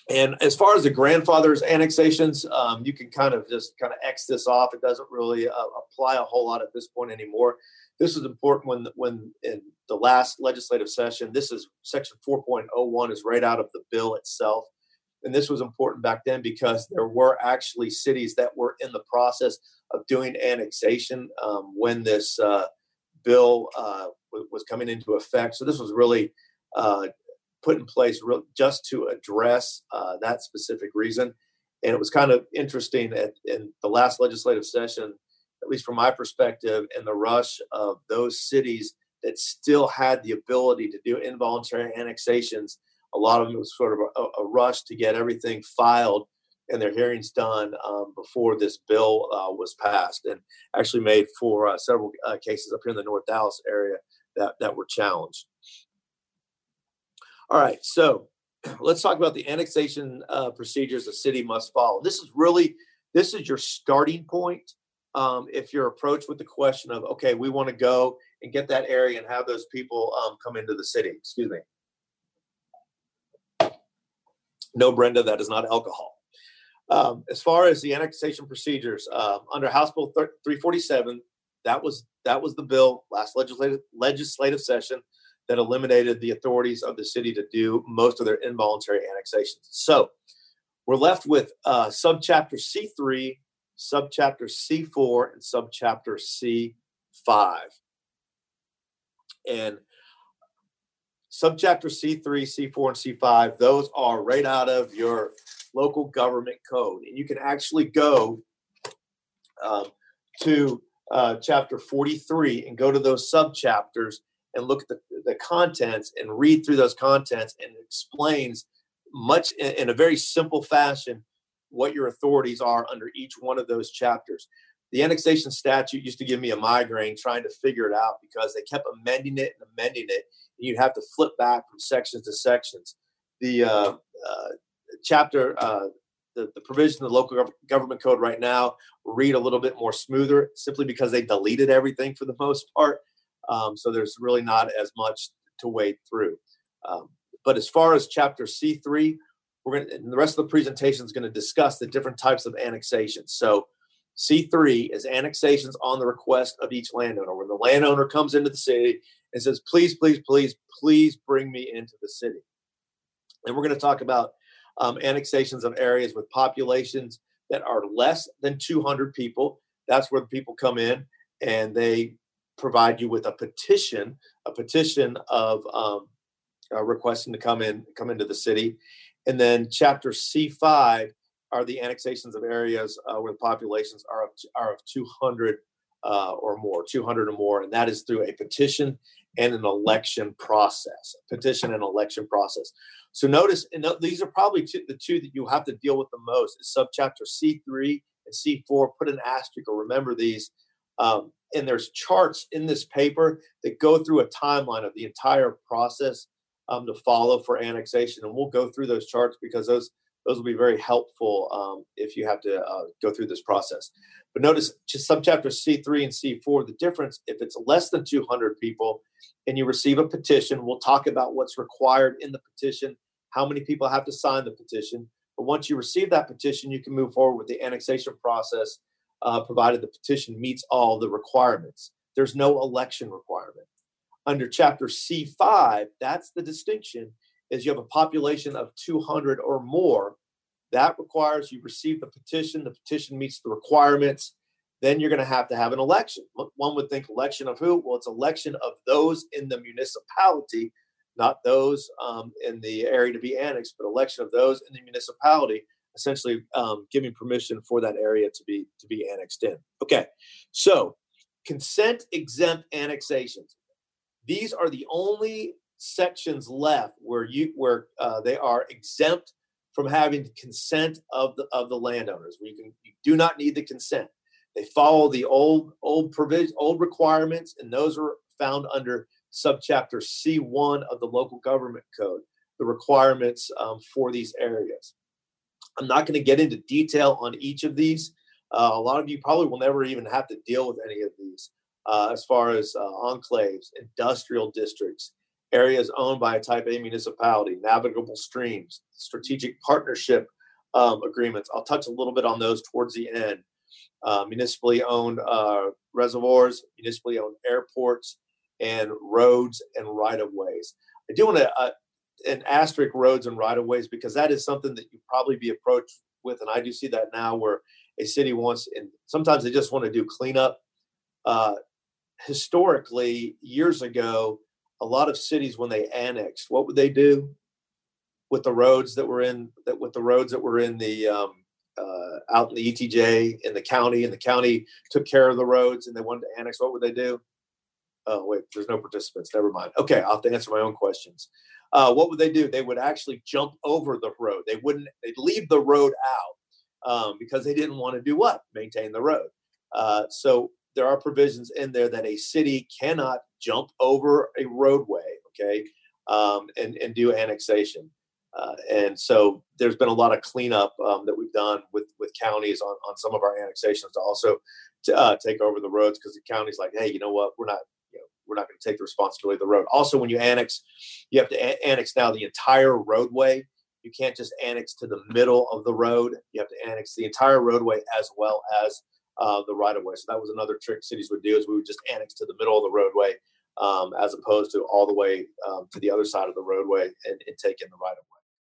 And as far as the grandfather's annexations, you can kind of X this off. It doesn't really apply a whole lot at this point anymore. This is important when in the last legislative session, this is section 4.01 is right out of the bill itself. And this was important back then because there were actually cities that were in the process of doing annexation when this bill was coming into effect. So this was really put in place just to address that specific reason. And it was kind of interesting in the last legislative session, at least from my perspective, in the rush of those cities that still had the ability to do involuntary annexations. A lot of them was sort of a rush to get everything filed and their hearings done before this bill was passed, and actually made for several cases up here in the North Dallas area that were challenged. All right, so let's talk about the annexation procedures the city must follow. This is your starting point. If you're approached with the question of, okay, we want to go and get that area and have those people come into the city. Excuse me. No, Brenda, that is not alcohol. As far as the annexation procedures, under House Bill 347, that was the bill last legislative session that eliminated the authorities of the city to do most of their involuntary annexations. So we're left with subchapter C3, subchapter C4, and subchapter C5. And subchapter C3, C4, and C5, those are right out of your local government code. And you can actually go to chapter 43 and go to those subchapters and look at the contents and read through those contents, and it explains much in a very simple fashion what your authorities are under each one of those chapters. The annexation statute used to give me a migraine trying to figure it out because they kept amending it and amending it. And you'd have to flip back from sections to sections. The chapter, the provision of the local government code right now will read a little bit more smoother simply because they deleted everything for the most part. So there's really not as much to wade through. But as far as chapter C3, the rest of the presentation is going to discuss the different types of annexations. So C3 is annexations on the request of each landowner, where the landowner comes into the city and says, please, please, please, please bring me into the city. And we're going to talk about annexations of areas with populations that are less than 200 people. That's where the people come in and they provide you with a petition of requesting to come into the city. And then chapter C5 are the annexations of areas where the populations are of 200 or more, 200 or more, and that is through a petition and an election process. So notice, and these are probably the two that you'll have to deal with the most, is subchapter C3 and C4. Put an asterisk or remember these. And there's charts in this paper that go through a timeline of the entire process to follow for annexation. And we'll go through those charts because those will be very helpful if you have to go through this process. But notice just subchapter C3 and C4, the difference, if it's less than 200 people and you receive a petition, we'll talk about what's required in the petition, how many people have to sign the petition. But once you receive that petition, you can move forward with the annexation process, provided the petition meets all the requirements. There's no election requirement. Under chapter C5, that's the distinction, is you have a population of 200 or more. That requires you receive the petition meets the requirements, then you're going to have an election. One would think election of who? Well, it's election of those in the municipality, not those in the area to be annexed, but election of those in the municipality, essentially giving permission for that area to be annexed in. Okay, so consent exempt annexations. These are the only sections left where they are exempt from having consent of the landowners. You do not need the consent. They follow the old requirements, and those are found under subchapter C1 of the local government code, the requirements for these areas. I'm not going to get into detail on each of these. A lot of you probably will never even have to deal with any of these as far as enclaves, industrial districts, areas owned by a type A municipality, navigable streams, strategic partnership agreements. I'll touch a little bit on those towards the end. Municipally owned reservoirs, municipally owned airports, and roads and right-of-ways. I do want to an asterisk roads and right-of-ways because that is something that you probably be approached with, and I do see that now where a city wants, and sometimes they just want to do cleanup. Historically, years ago, a lot of cities, when they annexed, what would they do with the roads that were in the out in the ETJ in the county, and the county took care of the roads and they wanted to annex? What would they do? Oh, wait, there's no participants. Never mind. Okay, I'll have to answer my own questions. What would they do? They would actually jump over the road. They'd leave the road out because they didn't want to do what? Maintain the road. So there are provisions in there that a city cannot jump over a roadway, okay, and do annexation. And so there's been a lot of cleanup that we've done with counties on some of our annexations to also take over the roads, because the county's like, hey, you know what? We're not going to take the responsibility of the road. Also, when you annex, you have to annex now the entire roadway. You can't just annex to the middle of the road. You have to annex the entire roadway as well as the right of way. So that was another trick cities would do, is we would just annex to the middle of the roadway as opposed to all the way to the other side of the roadway and take in the right of way.